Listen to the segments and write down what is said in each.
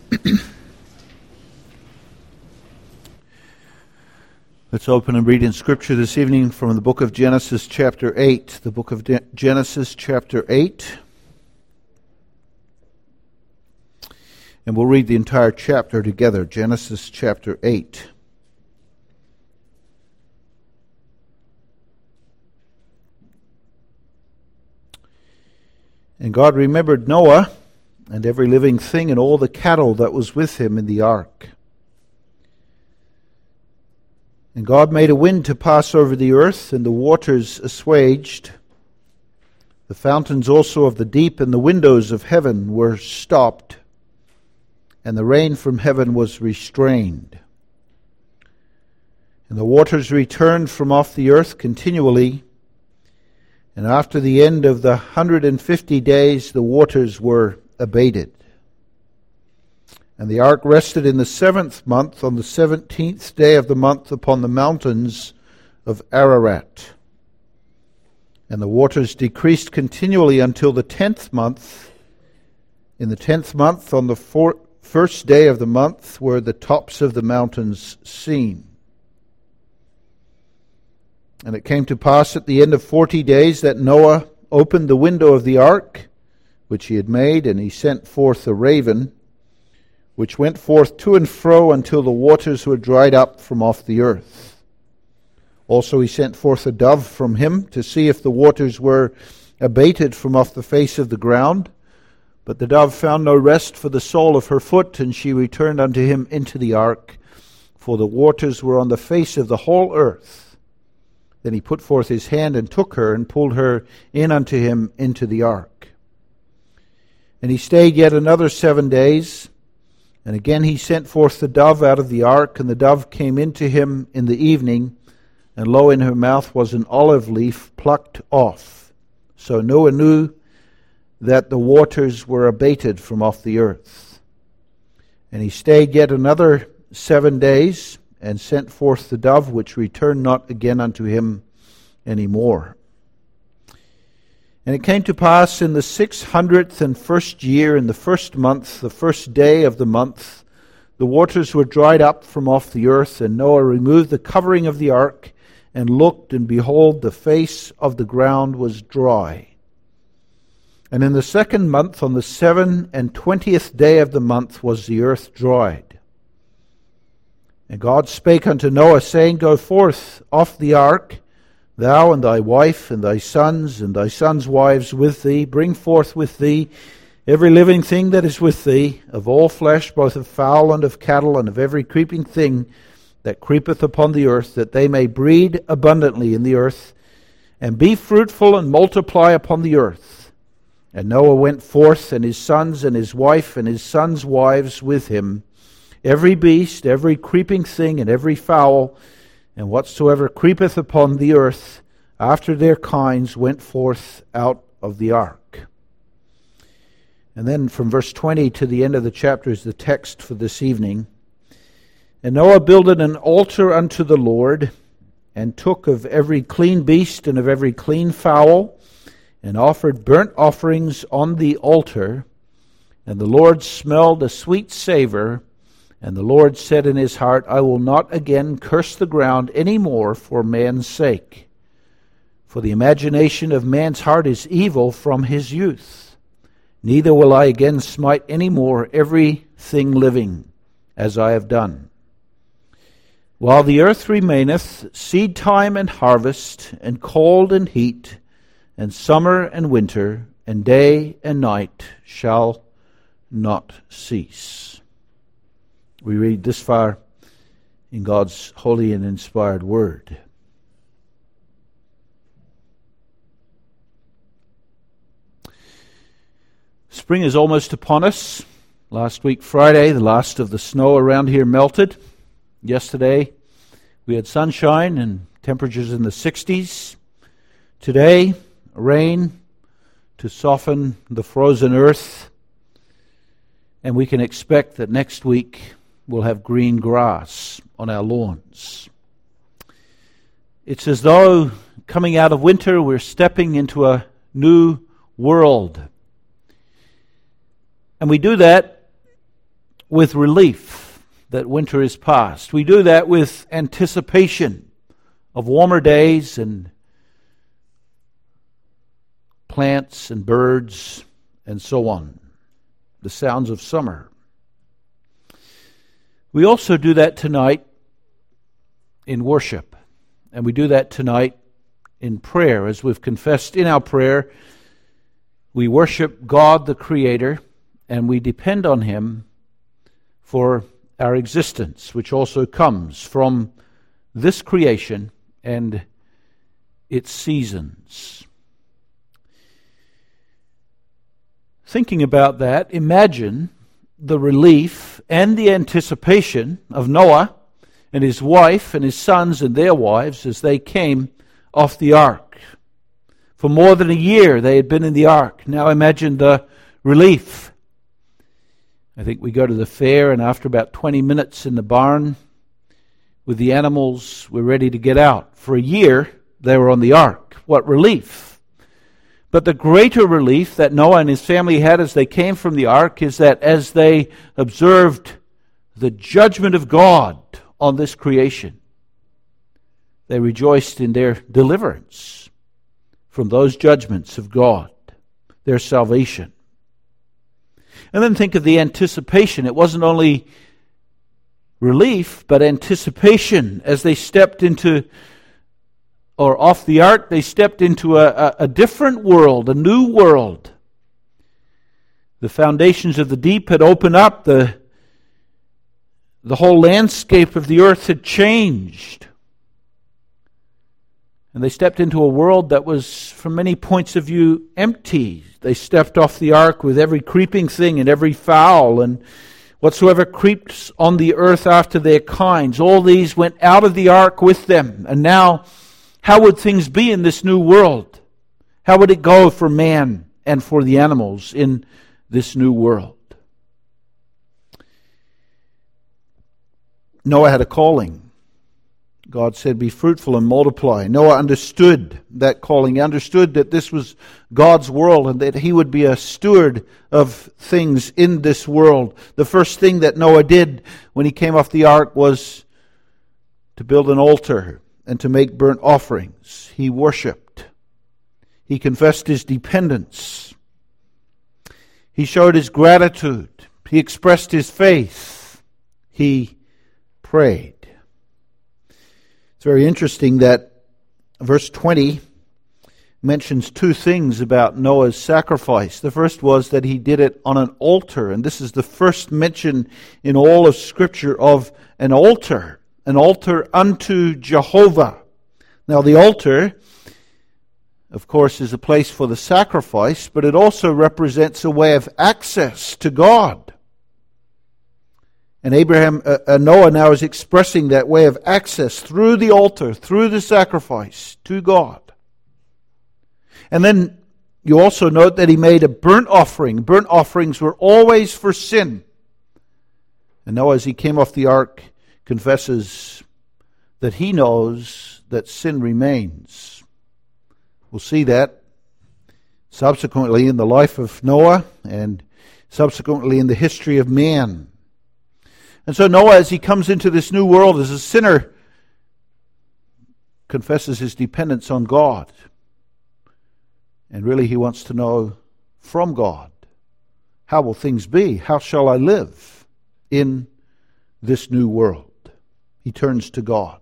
Let's open and read in Scripture this evening from the book of Genesis chapter 8. The book of Genesis chapter 8. And we'll read the entire chapter together. Genesis chapter 8. And God remembered Noah and every living thing and all the cattle that was with him in the ark. And God made a wind to pass over the earth, and the waters assuaged. The fountains also of the deep and the windows of heaven were stopped, and the rain from heaven was restrained. And the waters returned from off the earth continually, and after the end of the 150 days the waters were abated. And the ark rested in the 7th month, on the 17th day of the month, upon the mountains of Ararat. And the waters decreased continually until the 10th month. In the 10th month, on the first day of the month, were the tops of the mountains seen. And it came to pass at the end of 40 days that Noah opened the window of the ark, which he had made, and he sent forth a raven, which went forth to and fro until the waters were dried up from off the earth. Also he sent forth a dove from him to see if the waters were abated from off the face of the ground. But the dove found no rest for the sole of her foot, and she returned unto him into the ark, for the waters were on the face of the whole earth. Then he put forth his hand and took her and pulled her in unto him into the ark. And he stayed yet another 7 days. And again he sent forth the dove out of the ark, and the dove came into him in the evening, and lo, in her mouth was an olive leaf plucked off. So Noah knew that the waters were abated from off the earth. And he stayed yet another 7 days, and sent forth the dove, which returned not again unto him any more. And it came to pass in the 601st year, in the 1st month, the 1st day of the month, the waters were dried up from off the earth, and Noah removed the covering of the ark, and looked, and behold, the face of the ground was dry. And in the 2nd month, on the 27th day of the month, was the earth dried. And God spake unto Noah, saying, Go forth off the ark, thou and thy wife and thy sons' wives with thee. Bring forth with thee every living thing that is with thee, of all flesh, both of fowl and of cattle, and of every creeping thing that creepeth upon the earth, that they may breed abundantly in the earth, and be fruitful and multiply upon the earth. And Noah went forth, and his sons and his wife and his sons' wives with him, every beast, every creeping thing, and every fowl, and whatsoever creepeth upon the earth, after their kinds, went forth out of the ark. And then from verse 20 to the end of the chapter is the text for this evening. And Noah builded an altar unto the Lord, and took of every clean beast and of every clean fowl, and offered burnt offerings on the altar. And the Lord smelled a sweet savor. And the Lord said in his heart, I will not again curse the ground any more for man's sake. For the imagination of man's heart is evil from his youth. Neither will I again smite any more every thing living, as I have done. While the earth remaineth, seed time and harvest, and cold and heat, and summer and winter, and day and night shall not cease. We read this far in God's holy and inspired word. Spring is almost upon us. Last week, Friday, the last of the snow around here melted. Yesterday, we had sunshine and temperatures in the 60s. Today, rain to soften the frozen earth. And we can expect that next week we'll have green grass on our lawns. It's as though coming out of winter, we're stepping into a new world. And we do that with relief that winter is past. We do that with anticipation of warmer days and plants and birds and so on. The sounds of summer. We also do that tonight in worship. And we do that tonight in prayer. As we've confessed in our prayer, we worship God the Creator, and we depend on Him for our existence, which also comes from this creation and its seasons. Thinking about that, imagine the relief and the anticipation of Noah and his wife and his sons and their wives as they came off the ark. For more than a year they had been in the ark. Now imagine the relief. I think we go to the fair, and after about 20 minutes in the barn with the animals, we're ready to get out. For a year they were on the ark. What relief! But the greater relief that Noah and his family had as they came from the ark is that as they observed the judgment of God on this creation, they rejoiced in their deliverance from those judgments of God, their salvation. And then think of the anticipation. It wasn't only relief, but anticipation as they stepped into or off the ark, they stepped into a different world, a new world. The foundations of the deep had opened up. The whole landscape of the earth had changed. And they stepped into a world that was, from many points of view, empty. They stepped off the ark with every creeping thing and every fowl and whatsoever creeps on the earth after their kinds. All these went out of the ark with them. And now, how would things be in this new world? How would it go for man and for the animals in this new world? Noah had a calling. God said, be fruitful and multiply. Noah understood that calling. He understood that this was God's world and that he would be a steward of things in this world. The first thing that Noah did when he came off the ark was to build an altar and to make burnt offerings. He worshipped. He confessed his dependence. He showed his gratitude. He expressed his faith. He prayed. It's very interesting that verse 20 mentions two things about Noah's sacrifice. The first was that he did it on an altar, and this is the first mention in all of Scripture of an altar unto Jehovah. Now the altar, of course, is a place for the sacrifice, but it also represents a way of access to God. And Noah now is expressing that way of access through the altar, through the sacrifice to God. And then you also note that he made a burnt offering. Burnt offerings were always for sin. And Noah, as he came off the ark, confesses that he knows that sin remains. We'll see that subsequently in the life of Noah and subsequently in the history of man. And so Noah, as he comes into this new world as a sinner, confesses his dependence on God. And really he wants to know from God, how will things be? How shall I live in this new world? He turns to God.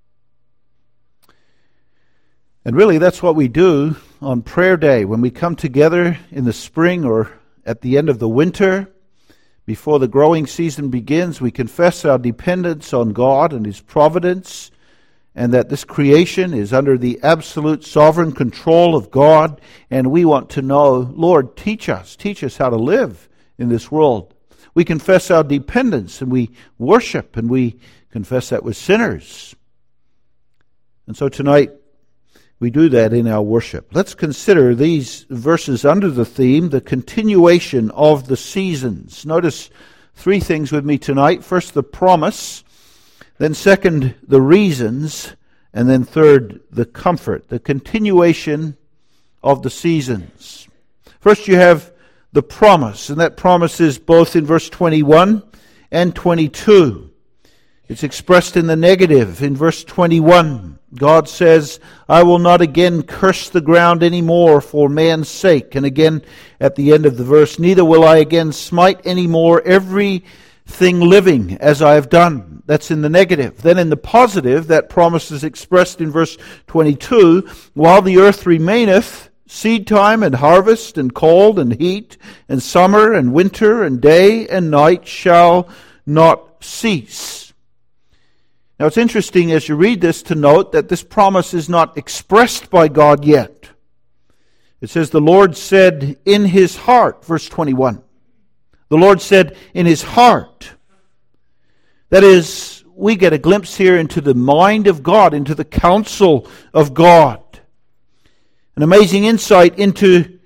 And really that's what we do on prayer day. When we come together in the spring or at the end of the winter, before the growing season begins, we confess our dependence on God and His providence, and that this creation is under the absolute sovereign control of God, and we want to know, Lord, teach us how to live in this world. We confess our dependence, and we worship, and we confess that we're sinners. And so tonight, we do that in our worship. Let's consider these verses under the theme, the continuation of the seasons. Notice three things with me tonight. First, the promise. Then second, the reasons. And then third, the comfort. The continuation of the seasons. First, you have the promise. And that promise is both in verse 21 and 22. It's expressed in the negative. In verse 21, God says, I will not again curse the ground any more for man's sake. And again, at the end of the verse, neither will I again smite any more everything living as I have done. That's in the negative. Then in the positive, that promise is expressed in verse 22, while the earth remaineth, seed time and harvest and cold and heat and summer and winter and day and night shall not cease. Now it's interesting as you read this to note that this promise is not expressed by God yet. It says the Lord said in his heart, verse 21. The Lord said in his heart. That is, we get a glimpse here into the mind of God, into the counsel of God. An amazing insight into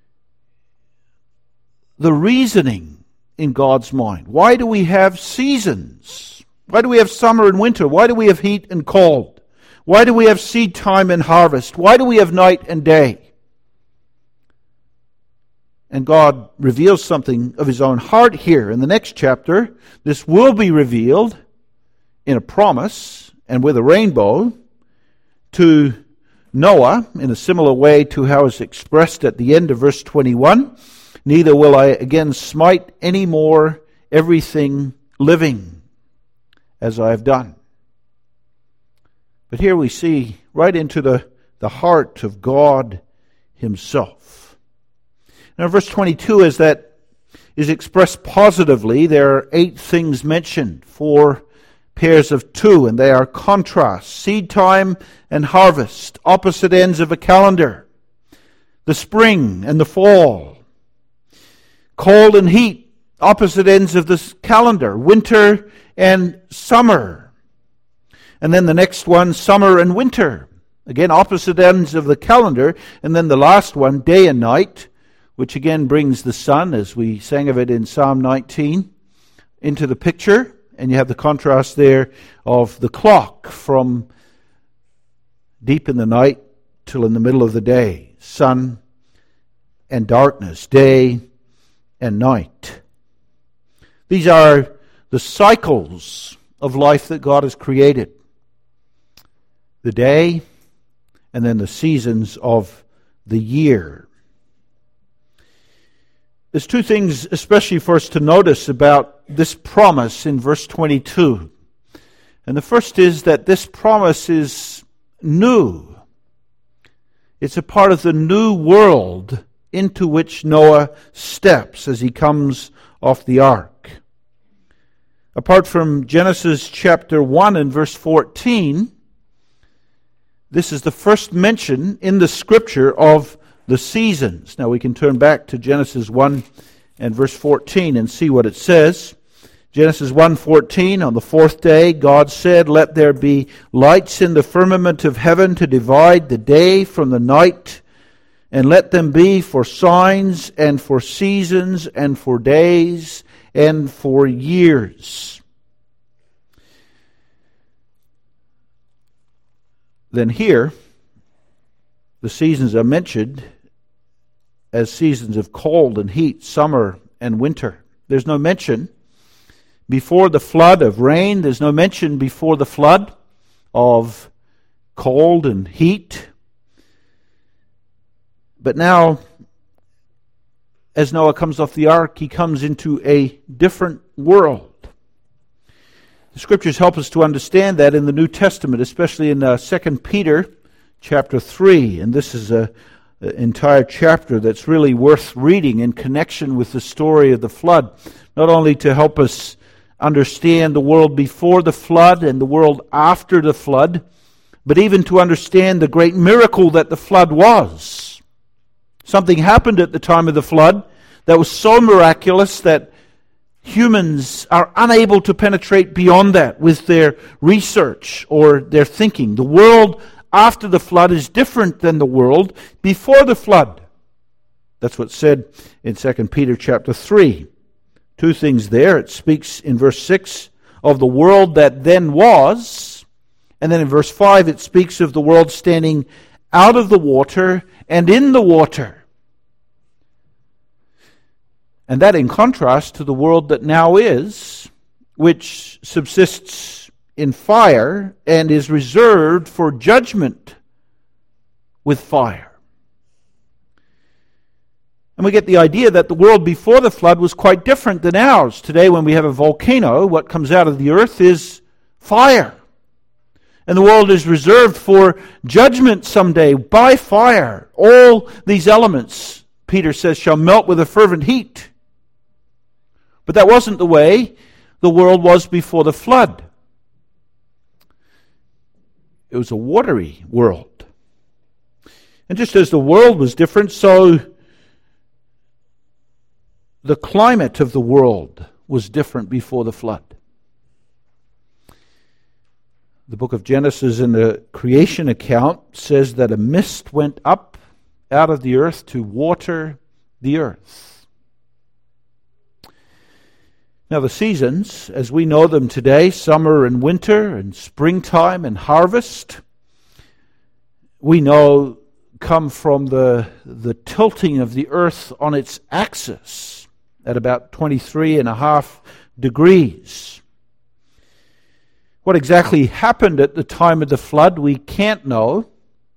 the reasoning in God's mind. Why do we have seasons? Why do we have summer and winter? Why do we have heat and cold? Why do we have seed time and harvest? Why do we have night and day? And God reveals something of his own heart here. In the next chapter, this will be revealed in a promise and with a rainbow to Noah in a similar way to how it's expressed at the end of verse 21. Neither will I again smite any more everything living as I have done. But here we see right into the heart of God himself. Now verse 22 is expressed positively. There are 8 things mentioned, 4 pairs of 2, and they are contrasts. Seed time and harvest, opposite ends of a calendar. The spring and the fall. Cold and heat, opposite ends of this calendar. Winter and summer. And then the next one, summer and winter. Again, opposite ends of the calendar. And then the last one, day and night, which again brings the sun, as we sang of it in Psalm 19, into the picture. And you have the contrast there of the clock from deep in the night till in the middle of the day. Sun and darkness, day and night. These are the cycles of life that God has created. The day and then the seasons of the year. There's 2 things especially for us to notice about this promise in verse 22. And the first is that this promise is new. It's a part of the new world into which Noah steps as he comes off the ark. Apart from Genesis chapter 1 and verse 14, this is the first mention in the Scripture of the seasons. Now we can turn back to Genesis 1 and verse 14 and see what it says. Genesis 1:14, on the 4th day God said, let there be lights in the firmament of heaven to divide the day from the night, and let them be for signs and for seasons and for days and for years. Then here, the seasons are mentioned as seasons of cold and heat, summer and winter. There's no mention before the flood of rain. There's no mention before the flood of cold and heat. But now, as Noah comes off the ark, he comes into a different world. The Scriptures help us to understand that in the New Testament, especially in 2 Peter chapter 3. And this is an entire chapter that's really worth reading in connection with the story of the flood. Not only to help us understand the world before the flood and the world after the flood, but even to understand the great miracle that the flood was. Something happened at the time of the flood that was so miraculous that humans are unable to penetrate beyond that with their research or their thinking. The world after the flood is different than the world before the flood. That's what's said in 2 Peter chapter 3. 2 things there. It speaks in verse 6 of the world that then was, and then in verse 5 it speaks of the world standing out of the water and in the water. And that in contrast to the world that now is, which subsists in fire and is reserved for judgment with fire. And we get the idea that the world before the flood was quite different than ours. Today, when we have a volcano, what comes out of the earth is fire. And the world is reserved for judgment someday by fire. All these elements, Peter says, shall melt with a fervent heat. But that wasn't the way the world was before the flood. It was a watery world. And just as the world was different, so the climate of the world was different before the flood. The book of Genesis in the creation account says that a mist went up out of the earth to water the earth. Now the seasons, as we know them today, summer and winter and springtime and harvest, we know come from the tilting of the earth on its axis at about 23.5 degrees. What exactly happened at the time of the flood, we can't know.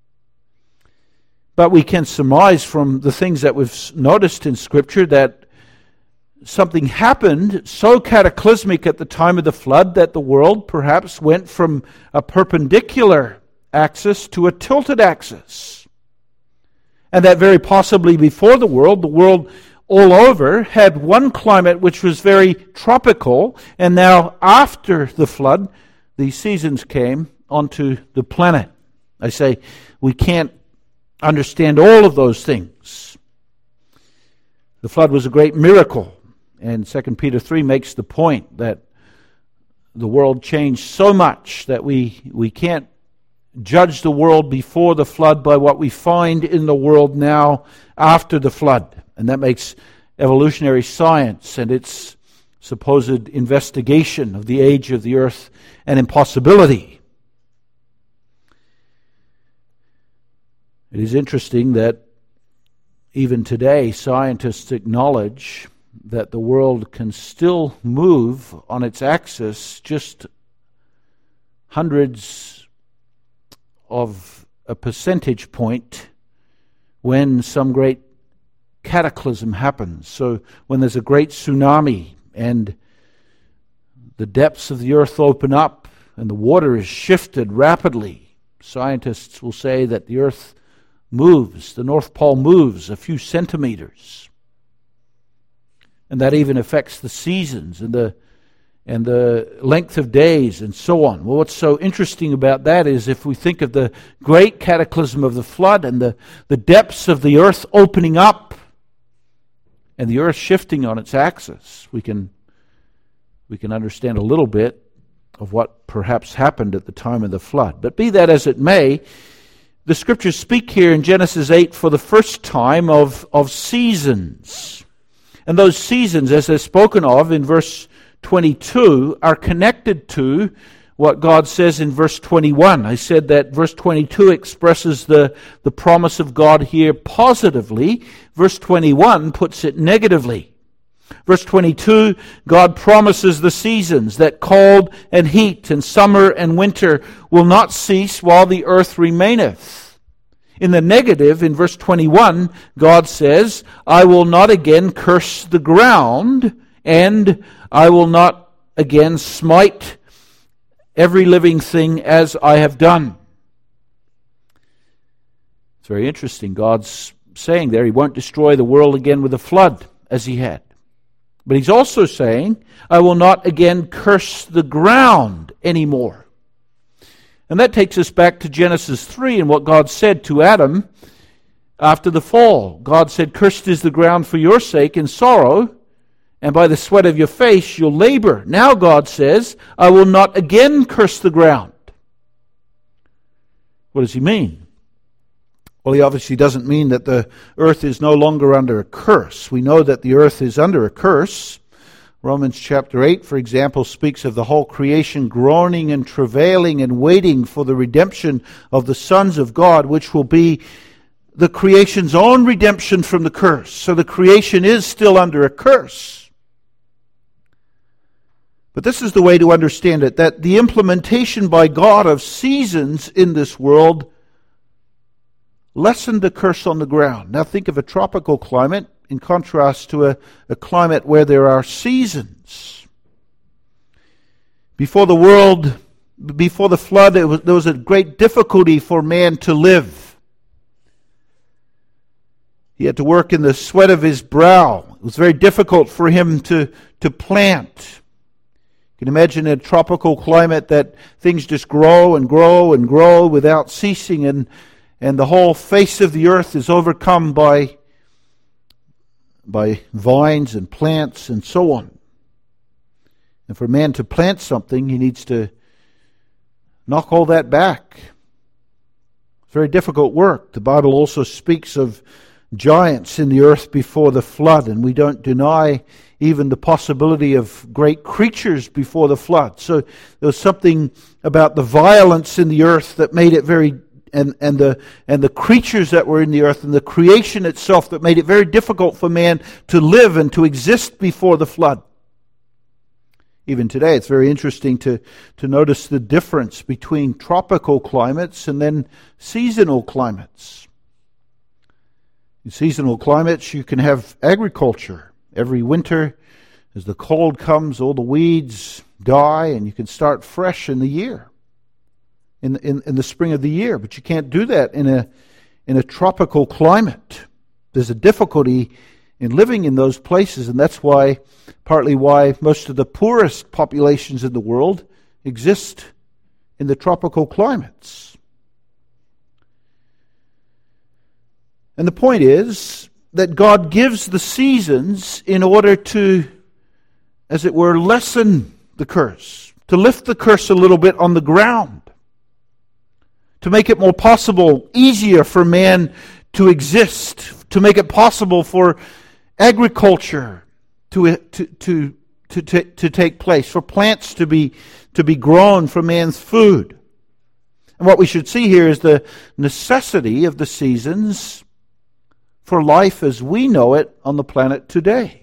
But we can surmise from the things that we've noticed in Scripture that something happened so cataclysmic at the time of the flood that the world perhaps went from a perpendicular axis to a tilted axis. And that very possibly before the world all over had one climate which was very tropical, and now after the flood, the seasons came onto the planet. I say we can't understand all of those things. The flood was a great miracle, and 2 Peter 3 makes the point that the world changed so much that we can't judge the world before the flood by what we find in the world now after the flood. And that makes evolutionary science and its supposed investigation of the age of the earth an impossibility. It is interesting that even today scientists acknowledge that the world can still move on its axis just hundreds of a percentage point when some great cataclysm happens. So when there's a great tsunami and the depths of the earth open up and the water is shifted rapidly, scientists will say that the earth moves, the North Pole moves a few centimeters. And that even affects the seasons and the length of days and so on. Well, what's so interesting about that is if we think of the great cataclysm of the flood and the depths of the earth opening up and the earth shifting on its axis, we can understand a little bit of what perhaps happened at the time of the flood. But be that as it may, the Scriptures speak here in Genesis 8 for the first time of seasons. And those seasons, as they're spoken of in verse 22, are connected to what God says in verse 21. I said that verse 22 expresses the promise of God here positively. Verse 21 puts it negatively. Verse 22, God promises the seasons, that cold and heat and summer and winter will not cease while the earth remaineth. In the negative, in verse 21, God says, I will not again curse the ground, and I will not again smite every living thing as I have done. It's very interesting. God's saying there He won't destroy the world again with a flood as He had. But He's also saying, I will not again curse the ground anymore. And that takes us back to Genesis 3 and what God said to Adam after the fall. God said, cursed is the ground for your sake in sorrow, and by the sweat of your face you'll labor. Now God says, I will not again curse the ground. What does He mean? Well, He obviously doesn't mean that the earth is no longer under a curse. We know that the earth is under a curse. Romans chapter 8, for example, speaks of the whole creation groaning and travailing and waiting for the redemption of the sons of God, which will be the creation's own redemption from the curse. So the creation is still under a curse. But this is the way to understand it, that the implementation by God of seasons in this world lessened the curse on the ground. Now think of a tropical climate in contrast to a climate where there are seasons. Before the flood, there was a great difficulty for man to live. He had to work in the sweat of his brow. It was very difficult for him to plant. You can imagine in a tropical climate that things just grow and grow and grow without ceasing, and the whole face of the earth is overcome by vines and plants and so on. And for man to plant something, he needs to knock all that back. It's very difficult work. The Bible also speaks of giants in the earth before the flood, and we don't deny even the possibility of great creatures before the flood. So there was something about the violence in the earth that made it very, and the creatures that were in the earth and the creation itself that made it very difficult for man to live and to exist before the flood. Even today, it's very interesting to notice the difference between tropical climates and then seasonal climates. In seasonal climates, you can have agriculture. Every winter, as the cold comes, all the weeds die, and you can start fresh in the year, in the spring of the year. But you can't do that in a tropical climate. There's a difficulty in living in those places, and that's partly why most of the poorest populations in the world exist in the tropical climates. And the point is that God gives the seasons in order to, as it were, lessen the curse, to lift the curse a little bit on the ground, to make it more possible, easier for man to exist, to make it possible for agriculture to take place, for plants to be grown for man's food. And what we should see here is the necessity of the seasons for life as we know it on the planet today.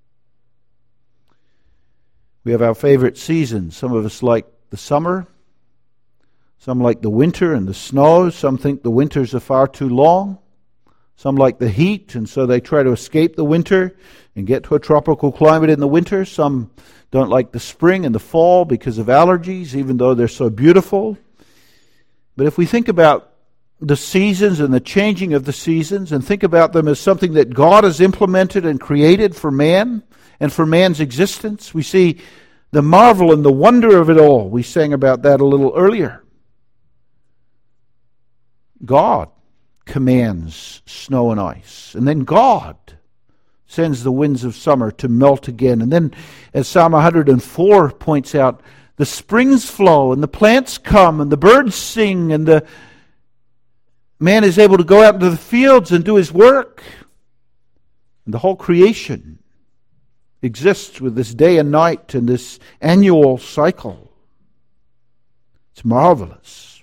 We have our favorite seasons. Some of us like the summer. Some like the winter and the snow. Some think the winters are far too long. Some like the heat, and so they try to escape the winter and get to a tropical climate in the winter. Some don't like the spring and the fall because of allergies, even though they're so beautiful. But if we think about the seasons and the changing of the seasons and think about them as something that God has implemented and created for man and for man's existence, we see the marvel and the wonder of it all. We sang about that a little earlier. God commands snow and ice, and then God sends the winds of summer to melt again. And then, as Psalm 104 points out, the springs flow and the plants come and the birds sing and the man is able to go out into the fields and do his work. And the whole creation exists with this day and night and this annual cycle. It's marvelous.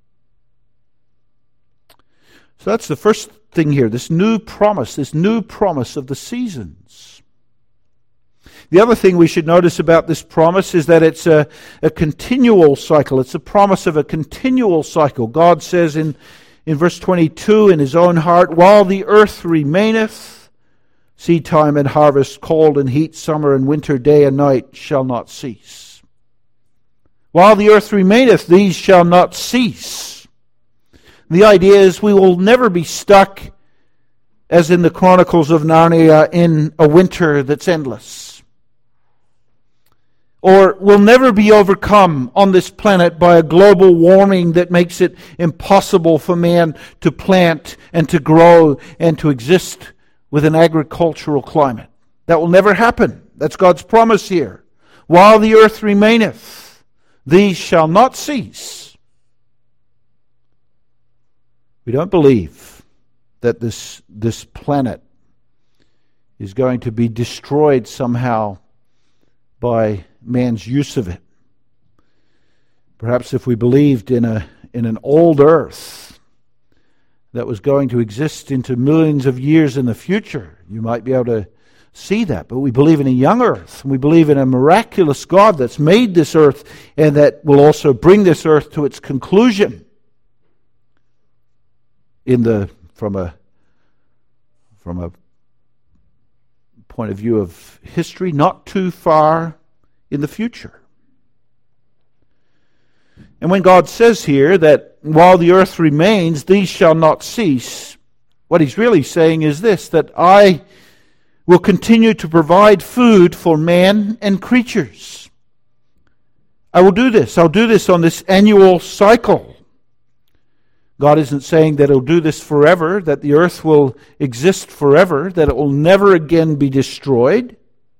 So that's the first thing here, this new promise of the seasons. The other thing we should notice about this promise is that it's a continual cycle. It's a promise of a continual cycle. God says in verse 22, in his own heart, while the earth remaineth, seed time and harvest, cold and heat, summer and winter, day and night shall not cease. While the earth remaineth, these shall not cease. The idea is we will never be stuck, as in the Chronicles of Narnia, in a winter that's endless. Or we'll never be overcome on this planet by a global warming that makes it impossible for man to plant and to grow and to exist with an agricultural climate. That will never happen. That's God's promise here. While the earth remaineth, these shall not cease. We don't believe that this planet is going to be destroyed somehow by man's use of it. Perhaps if we believed in an old earth that was going to exist into millions of years in the future, you might be able to see that. But we believe in a young earth. We believe in a miraculous God that's made this earth and that will also bring this earth to its conclusion from a point of view of history, not too far in the future. And when God says here that while the earth remains, these shall not cease, what he's really saying is this, that I will continue to provide food for man and creatures. I will do this. I'll do this on this annual cycle. God isn't saying that He'll do this forever, that the earth will exist forever, that it will never again be destroyed.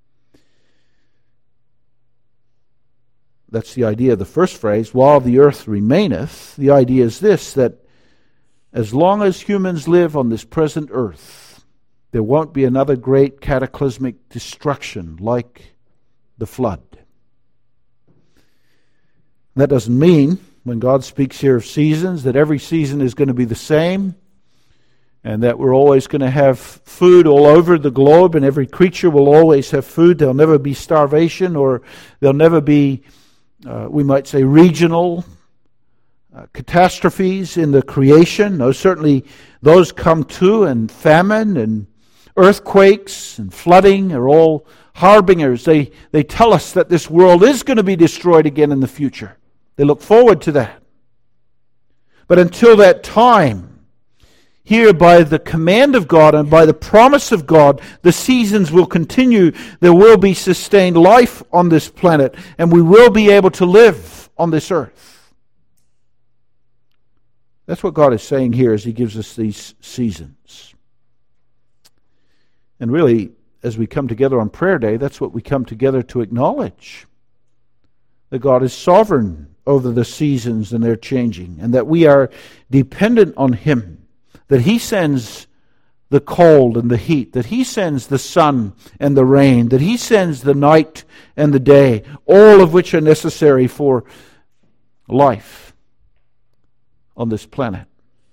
That's the idea of the first phrase, while the earth remaineth. The idea is this, that as long as humans live on this present earth, there won't be another great cataclysmic destruction like the flood. That doesn't mean, when God speaks here of seasons, that every season is going to be the same and that we're always going to have food all over the globe and every creature will always have food. There'll never be starvation, or there'll never be, we might say, regional catastrophes in the creation. No, certainly those come too, and famine and earthquakes and flooding are all harbingers. They tell us that this world is going to be destroyed again in the future. They look forward to that. But until that time, here by the command of God and by the promise of God, the seasons will continue. There will be sustained life on this planet, and we will be able to live on this earth. That's what God is saying here as He gives us these seasons. And really, as we come together on prayer day, that's what we come together to acknowledge. That God is sovereign over the seasons and their changing, and that we are dependent on Him, that He sends the cold and the heat, that He sends the sun and the rain, that He sends the night and the day, all of which are necessary for life on this planet.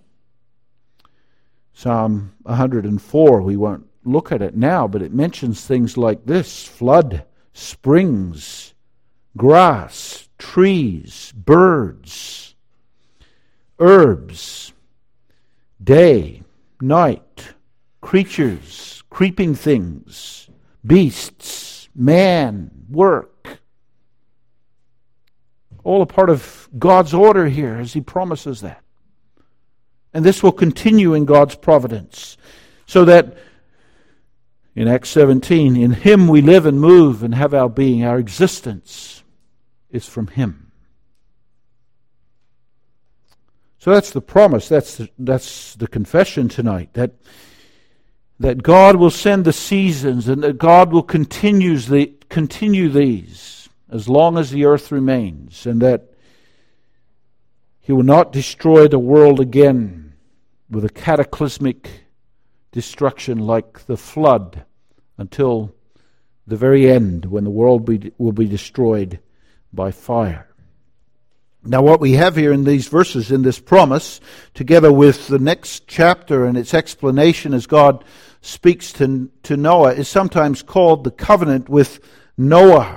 Psalm 104, we won't look at it now, but it mentions things like this: flood, springs, grass, trees, birds, herbs, day, night, creatures, creeping things, beasts, man, work. All a part of God's order here as He promises that. And this will continue in God's providence. So that in Acts 17, in Him we live and move and have our being. Our existence is from Him. So that's the promise. That's the confession tonight. That God will send the seasons and that God will continue these as long as the earth remains, and that He will not destroy the world again with a cataclysmic destruction like the flood until the very end, when the world will be destroyed by fire. Now what we have here in these verses, in this promise, together with the next chapter and its explanation as God speaks to Noah, is sometimes called the covenant with Noah.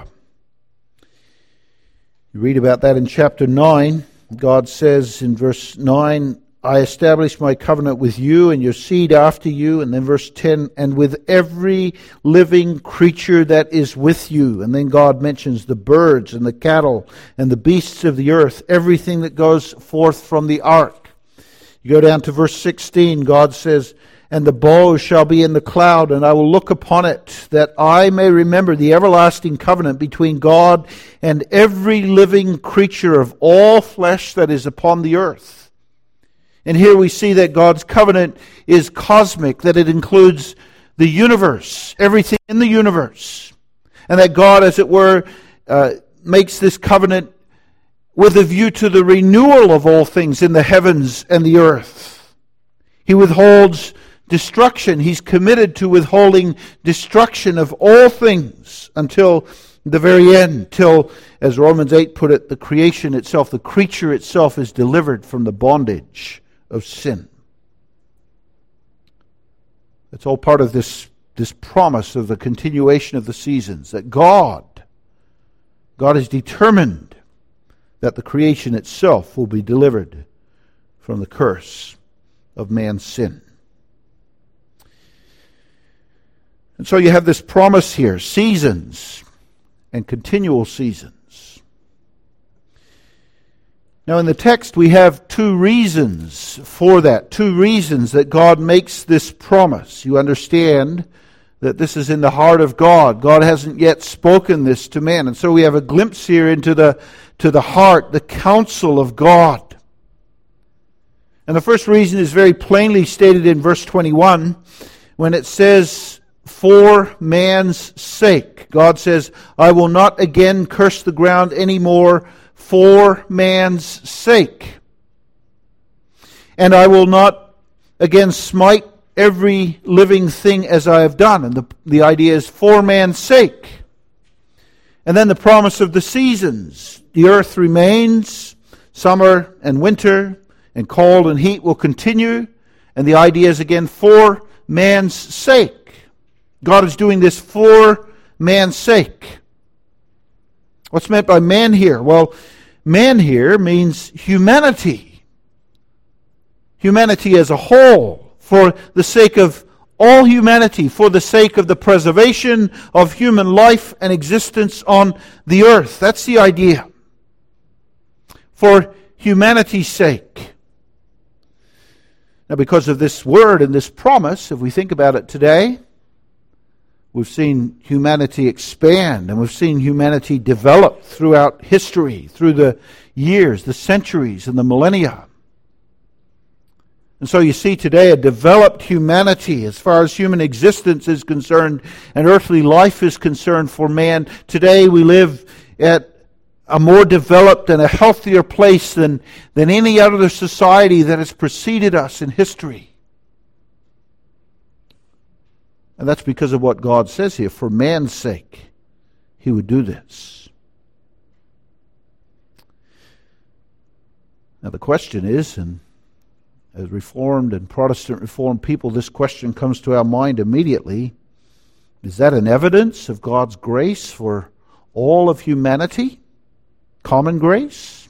You read about that in chapter 9. God says in verse 9, I establish my covenant with you and your seed after you. And then verse 10, and with every living creature that is with you. And then God mentions the birds and the cattle and the beasts of the earth, everything that goes forth from the ark. You go down to verse 16, God says, and the bow shall be in the cloud, and I will look upon it, that I may remember the everlasting covenant between God and every living creature of all flesh that is upon the earth. And here we see that God's covenant is cosmic, that it includes the universe, everything in the universe. And that God, as it were, makes this covenant with a view to the renewal of all things in the heavens and the earth. He withholds destruction. He's committed to withholding destruction of all things until the very end, till, as Romans 8 put it, the creation itself, the creature itself, is delivered from the bondage of sin. It's all part of this this promise of the continuation of the seasons, that God is determined that the creation itself will be delivered from the curse of man's sin. And so you have this promise here, seasons and continual seasons. Now in the text we have two reasons for that, two reasons that God makes this promise. You understand that this is in the heart of God. God hasn't yet spoken this to man. And so we have a glimpse here into the heart, the counsel of God. And the first reason is very plainly stated in verse 21 when it says, for man's sake. God says, I will not again curse the ground anymore for man's sake. And I will not again smite every living thing as I have done. And the idea is for man's sake. And then the promise of the seasons. The earth remains, summer and winter, and cold and heat will continue. And the idea is again for man's sake. God is doing this for man's sake. What's meant by man here? Well, man here means humanity. Humanity as a whole, for the sake of all humanity, for the sake of the preservation of human life and existence on the earth. That's the idea. For humanity's sake. Now, because of this word and this promise, if we think about it today, we've seen humanity expand, and we've seen humanity develop throughout history, through the years, the centuries, and the millennia. And so you see today a developed humanity as far as human existence is concerned and earthly life is concerned for man. Today we live at a more developed and a healthier place than any other society that has preceded us in history. And that's because of what God says here. For man's sake, He would do this. Now the question is, and as Reformed and Protestant Reformed people, this question comes to our mind immediately. Is that an evidence of God's grace for all of humanity? Common grace?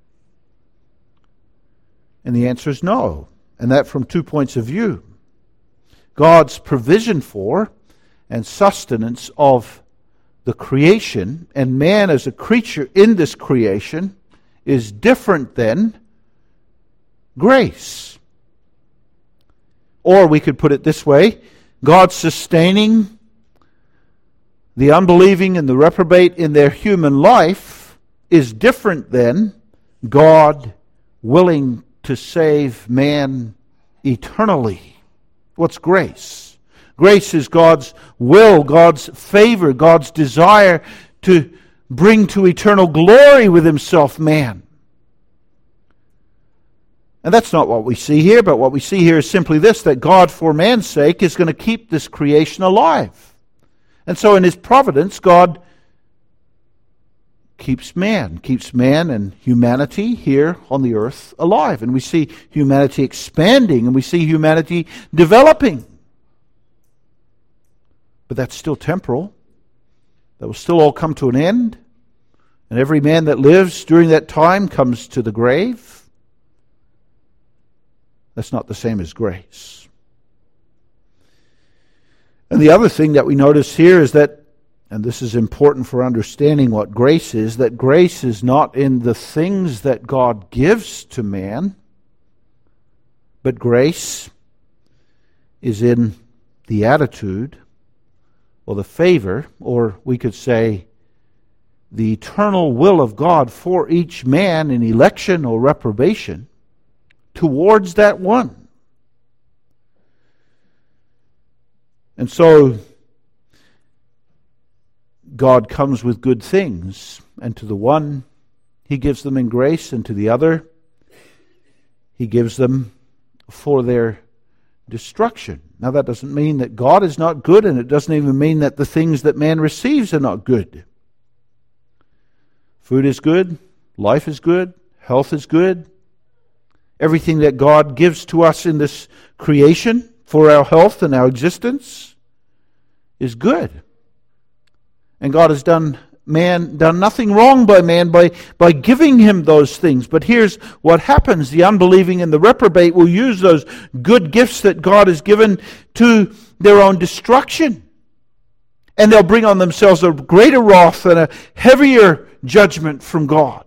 And the answer is no. And that from 2 points of view. God's provision for and sustenance of the creation and man as a creature in this creation is different than grace. Or we could put it this way, God sustaining the unbelieving and the reprobate in their human life is different than God willing to save man eternally. What's grace? Grace is God's will, God's favor, God's desire to bring to eternal glory with Himself man. And that's not what we see here, but what we see here is simply this, that God, for man's sake, is going to keep this creation alive. And so in His providence, God keeps man and humanity here on the earth alive. And we see humanity expanding, and we see humanity developing. But that's still temporal. That will still all come to an end. And every man that lives during that time comes to the grave. That's not the same as grace. And the other thing that we notice here is that, and this is important for understanding what grace is, that grace is not in the things that God gives to man, but grace is in the attitude or the favor, or we could say the eternal will of God for each man in election or reprobation towards that one. And so God comes with good things, and to the one He gives them in grace, and to the other He gives them for their destruction. Now that doesn't mean that God is not good, and it doesn't even mean that the things that man receives are not good. Food is good, life is good, health is good. Everything that God gives to us in this creation for our health and our existence, is good. And God has done nothing wrong by man by giving him those things. But here's what happens. The unbelieving and the reprobate will use those good gifts that God has given to their own destruction. And they'll bring on themselves a greater wrath and a heavier judgment from God.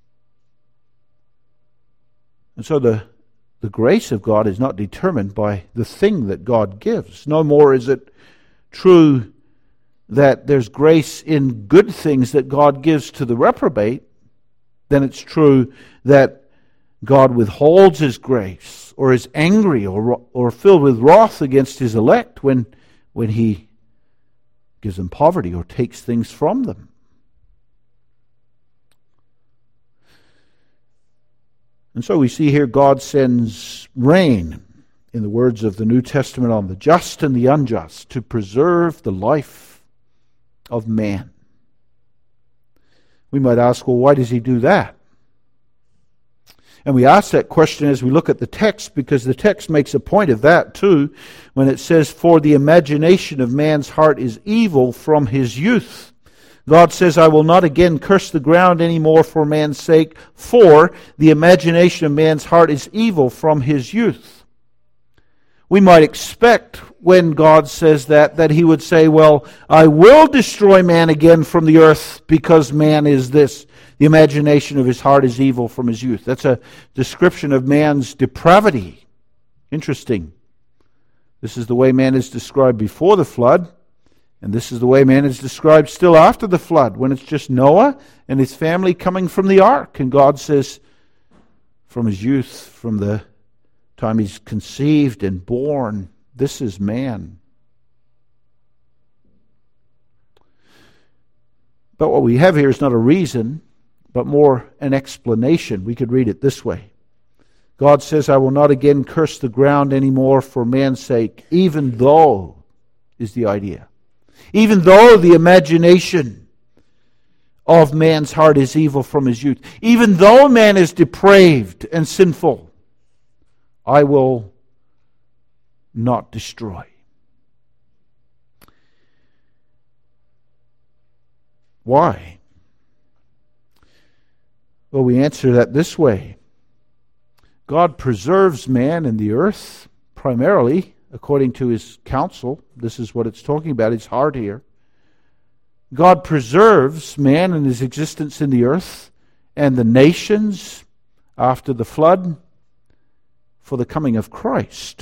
And so the grace of God is not determined by the thing that God gives. No more is it true that there's grace in good things that God gives to the reprobate than it's true that God withholds his grace or is angry or filled with wrath against his elect when he gives them poverty or takes things from them. And so we see here God sends rain, in the words of the New Testament, on the just and the unjust to preserve the life of man. We might ask, well, why does he do that? And we ask that question as we look at the text, because the text makes a point of that too, when it says, "For the imagination of man's heart is evil from his youth." God says, "I will not again curse the ground any more for man's sake, for the imagination of man's heart is evil from his youth." We might expect when God says that he would say, well, I will destroy man again from the earth because man is this. The imagination of his heart is evil from his youth. That's a description of man's depravity. Interesting. This is the way man is described before the flood. And this is the way man is described still after the flood, when it's just Noah and his family coming from the ark. And God says, from his youth, from the time he's conceived and born, this is man. But what we have here is not a reason, but more an explanation. We could read it this way. God says, "I will not again curse the ground anymore for man's sake," even though, is the idea. Even though the imagination of man's heart is evil from his youth, even though man is depraved and sinful, I will not destroy. Why? Well, we answer that this way. God preserves man and the earth primarily according to his counsel. This is what it's talking about, his heart here. God preserves man and his existence in the earth and the nations after the flood for the coming of Christ.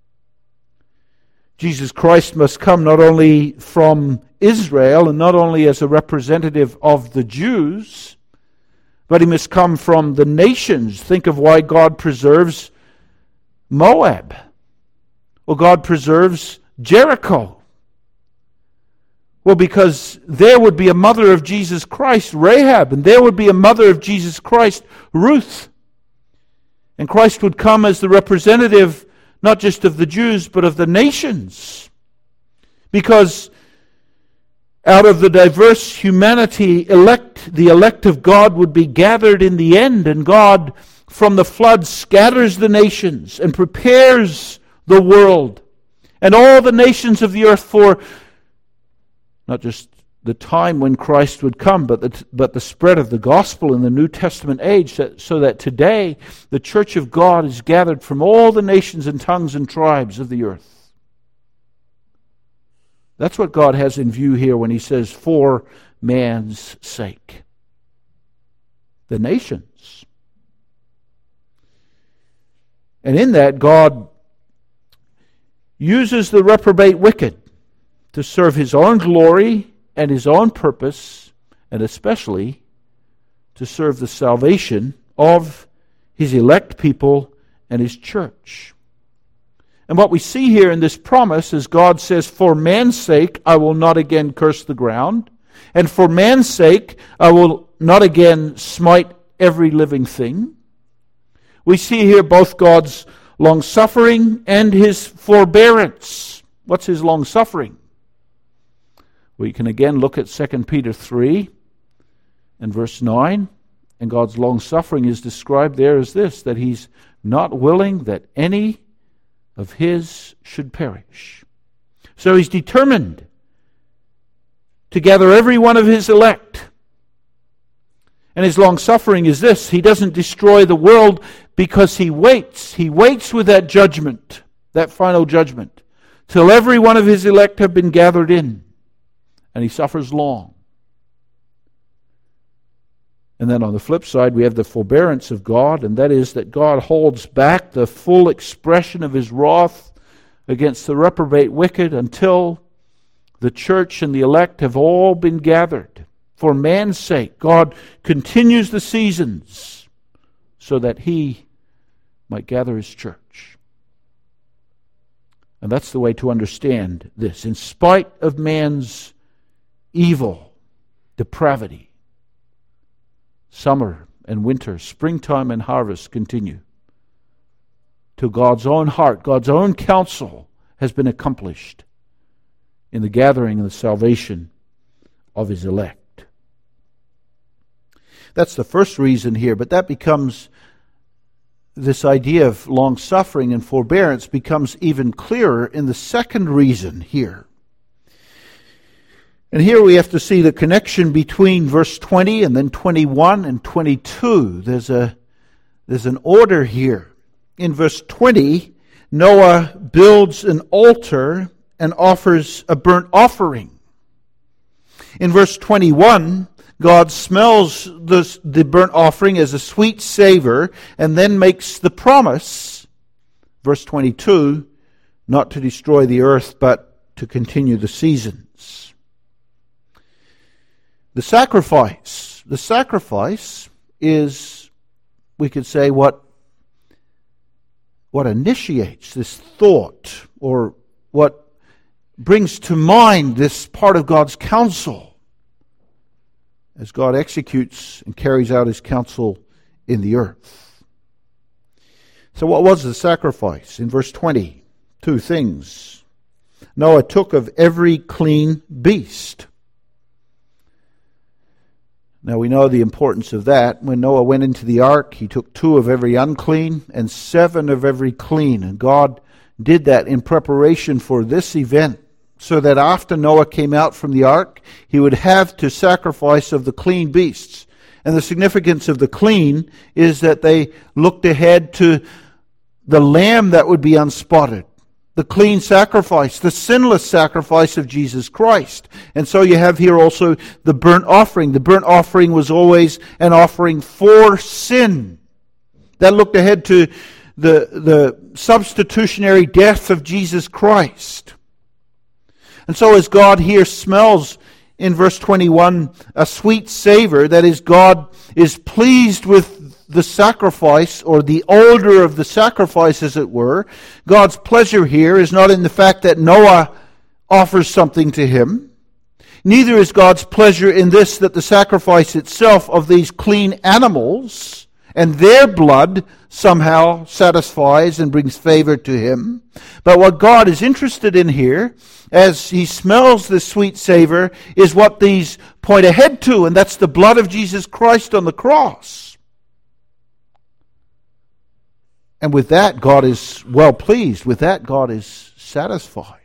Jesus Christ must come not only from Israel and not only as a representative of the Jews, but he must come from the nations. Think of why God preserves Moab. Well, God preserves Jericho. Well, because there would be a mother of Jesus Christ, Rahab, and there would be a mother of Jesus Christ, Ruth. And Christ would come as the representative not just of the Jews, but of the nations. Because out of the diverse humanity, the elect of God would be gathered in the end, and God from the flood scatters the nations and prepares the world and all the nations of the earth for not just the time when Christ would come, but the spread of the gospel in the New Testament age, so that today the church of God is gathered from all the nations and tongues and tribes of the earth. That's what God has in view here when he says, for man's sake. The nations. And in that, God uses the reprobate wicked to serve his own glory and his own purpose, and especially to serve the salvation of his elect people and his church. And what we see here in this promise is God says, for man's sake I will not again curse the ground, and for man's sake I will not again smite every living thing. We see here both God's long-suffering and his forbearance. What's his long-suffering? We can again look at 2 Peter 3 and verse 9. And God's long-suffering is described there as this, that he's not willing that any of his should perish. So he's determined to gather every one of his elect. And his long-suffering is this: he doesn't destroy the world because he waits. He waits with that judgment, that final judgment, till every one of his elect have been gathered in. And he suffers long. And then on the flip side, we have the forbearance of God, and that is that God holds back the full expression of his wrath against the reprobate wicked until the church and the elect have all been gathered. For man's sake, God continues the seasons so that he might gather his church. And that's the way to understand this. In spite of man's evil, depravity, summer and winter, springtime and harvest continue till God's own heart, God's own counsel has been accomplished in the gathering and the salvation of his elect. That's the first reason here, but that becomes, this idea of long-suffering and forbearance becomes even clearer in the second reason here. And here we have to see the connection between verse 20 and then 21 and 22. There's an order here. In verse 20, Noah builds an altar and offers a burnt offering. In verse 21, God smells the burnt offering as a sweet savor and then makes the promise, verse 22, not to destroy the earth but to continue the seasons. The sacrifice is, we could say, what initiates this thought, or what brings to mind this part of God's counsel as God executes and carries out his counsel in the earth. So what was the sacrifice? In verse 20, two things. Noah took of every clean beast. Now we know the importance of that. When Noah went into the ark, he took 2 of every unclean and 7 of every clean. And God did that in preparation for this event, so that after Noah came out from the ark, he would have to sacrifice of the clean beasts. And the significance of the clean is that they looked ahead to the lamb that would be unspotted, the clean sacrifice, the sinless sacrifice of Jesus Christ. And so you have here also the burnt offering. The burnt offering was always an offering for sin. That looked ahead to the substitutionary death of Jesus Christ. And so as God here smells in verse 21 a sweet savor, that is, God is pleased with the sacrifice, or the odor of the sacrifice, as it were. God's pleasure here is not in the fact that Noah offers something to him. Neither is God's pleasure in this, that the sacrifice itself of these clean animals and their blood somehow satisfies and brings favor to him. But what God is interested in here, as he smells this sweet savor, is what these point ahead to, and that's the blood of Jesus Christ on the cross. And with that, God is well pleased. With that, God is satisfied.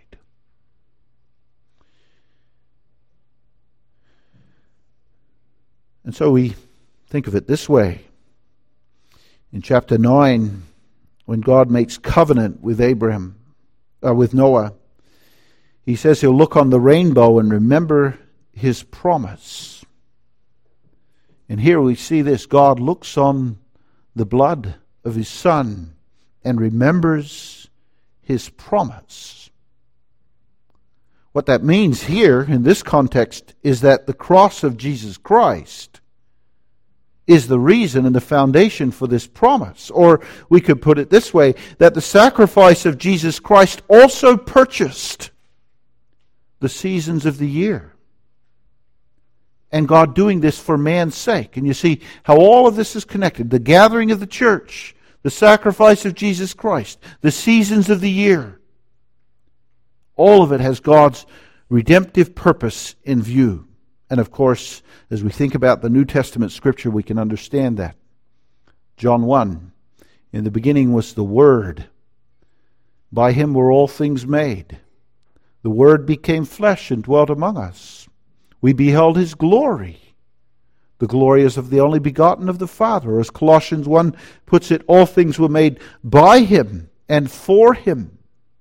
And so we think of it this way. In chapter 9, when God makes covenant with with Noah, he says he'll look on the rainbow and remember his promise. And here we see this. God looks on the blood of his Son and remembers his promise. What that means here in this context is that the cross of Jesus Christ is the reason and the foundation for this promise. Or we could put it this way, that the sacrifice of Jesus Christ also purchased the seasons of the year. And God doing this for man's sake. And you see how all of this is connected. The gathering of the church, the sacrifice of Jesus Christ, the seasons of the year. All of it has God's redemptive purpose in view. And of course, as we think about the New Testament Scripture, we can understand that. John 1, in the beginning was the Word. By him were all things made. The Word became flesh and dwelt among us. We beheld his glory. The glory is of the only begotten of the Father. As Colossians 1 puts it, all things were made by him and for him.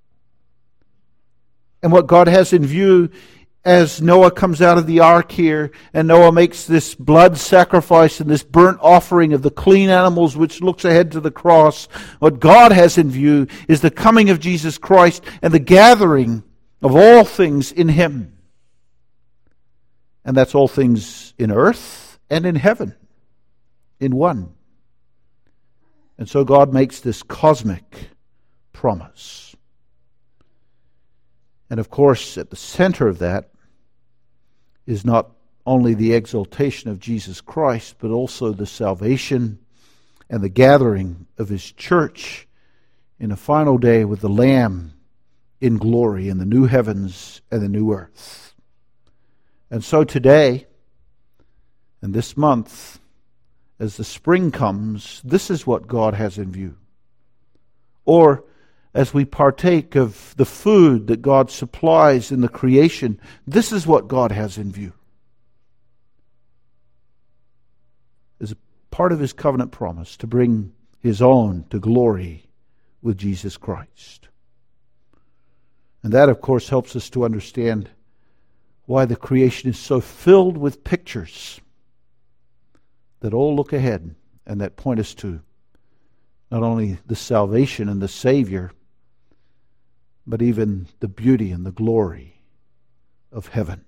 And what God has in view as Noah comes out of the ark here, and Noah makes this blood sacrifice and this burnt offering of the clean animals, which looks ahead to the cross, what God has in view is the coming of Jesus Christ and the gathering of all things in him. And that's all things in earth and in heaven, in one. And so God makes this cosmic promise. And of course, at the center of that is not only the exaltation of Jesus Christ, but also the salvation and the gathering of his church in a final day with the Lamb in glory in the new heavens and the new earth. And so today, and this month, as the spring comes, this is what God has in view. Or as we partake of the food that God supplies in the creation, this is what God has in view. As a part of his covenant promise to bring his own to glory with Jesus Christ. And that, of course, helps us to understand why the creation is so filled with pictures that all look ahead and that point us to not only the salvation and the Savior, but even the beauty and the glory of heaven.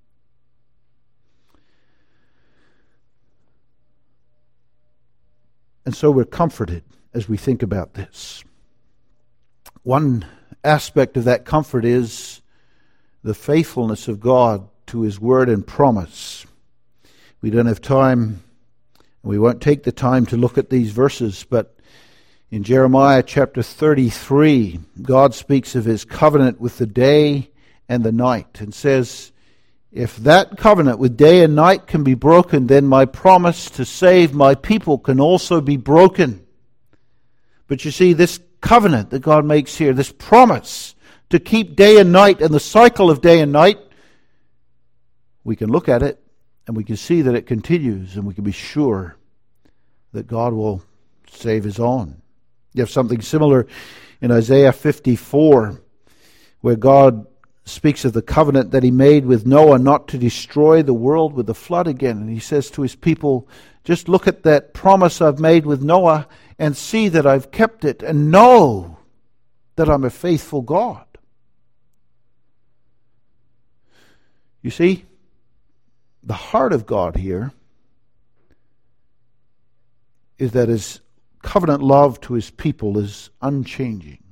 And so we're comforted as we think about this. One aspect of that comfort is the faithfulness of God to his word and promise. We don't have time, we won't take the time to look at these verses, but in Jeremiah chapter 33, God speaks of his covenant with the day and the night and says, if that covenant with day and night can be broken, then my promise to save my people can also be broken. But you see, this covenant that God makes here, this promise to keep day and night and the cycle of day and night, we can look at it and we can see that it continues, and we can be sure that God will save his own. You have something similar in Isaiah 54, where God speaks of the covenant that he made with Noah not to destroy the world with the flood again. And he says to his people, just look at that promise I've made with Noah and see that I've kept it, and know that I'm a faithful God. You see, the heart of God here is that his covenant love to his people is unchanging.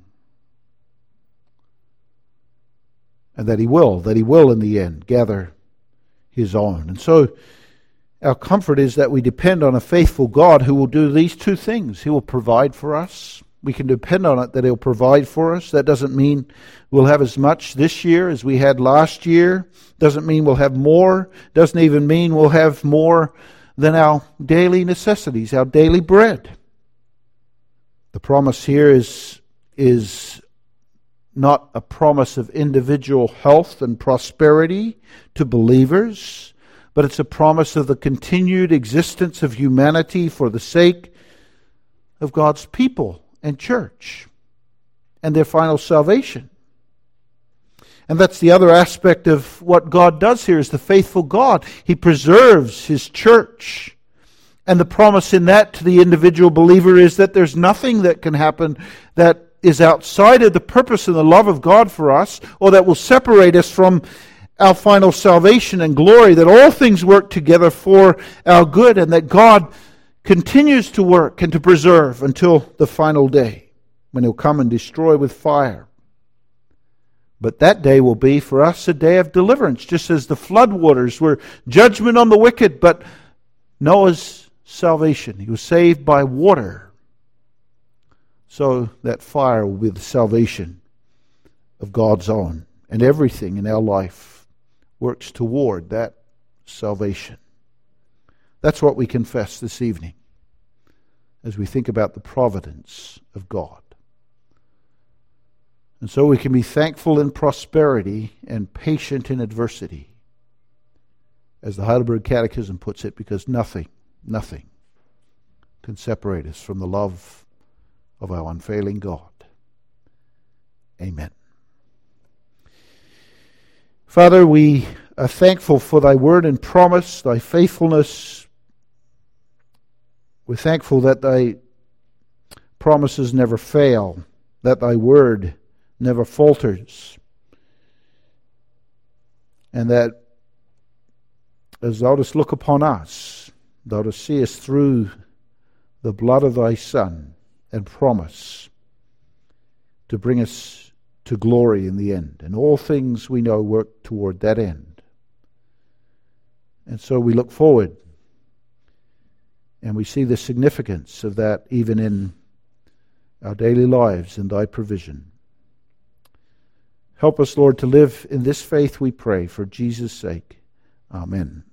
And that he will in the end gather his own. And so our comfort is that we depend on a faithful God who will do these two things. He will provide for us. We can depend on it that he'll provide for us. That doesn't mean we'll have as much this year as we had last year. Doesn't mean we'll have more. Doesn't even mean we'll have more than our daily necessities, our daily bread. The promise here is not a promise of individual health and prosperity to believers, but it's a promise of the continued existence of humanity for the sake of God's people and church and their final salvation. And that's the other aspect of what God does here, is the faithful God. He preserves his church. And the promise in that to the individual believer is that there's nothing that can happen that is outside of the purpose and the love of God for us, or that will separate us from our final salvation and glory, that all things work together for our good, and that God continues to work and to preserve until the final day, when he'll come and destroy with fire. But that day will be for us a day of deliverance, just as the flood waters were judgment on the wicked, but Noah's salvation. He was saved by water. So that fire will be the salvation of God's own. And everything in our life works toward that salvation. That's what we confess this evening as we think about the providence of God. And so we can be thankful in prosperity and patient in adversity. as the Heidelberg Catechism puts it, because nothing can separate us from the love of our unfailing God. Amen. Father, we are thankful for thy word and promise, thy faithfulness. We're thankful that thy promises never fail, that thy word never falters, and that as thou dost look upon us, thou dost see us through the blood of thy Son and promise to bring us to glory in the end. And all things we know work toward that end. And so we look forward and we see the significance of that even in our daily lives and thy provision. Help us, Lord, to live in this faith, we pray, for Jesus' sake. Amen.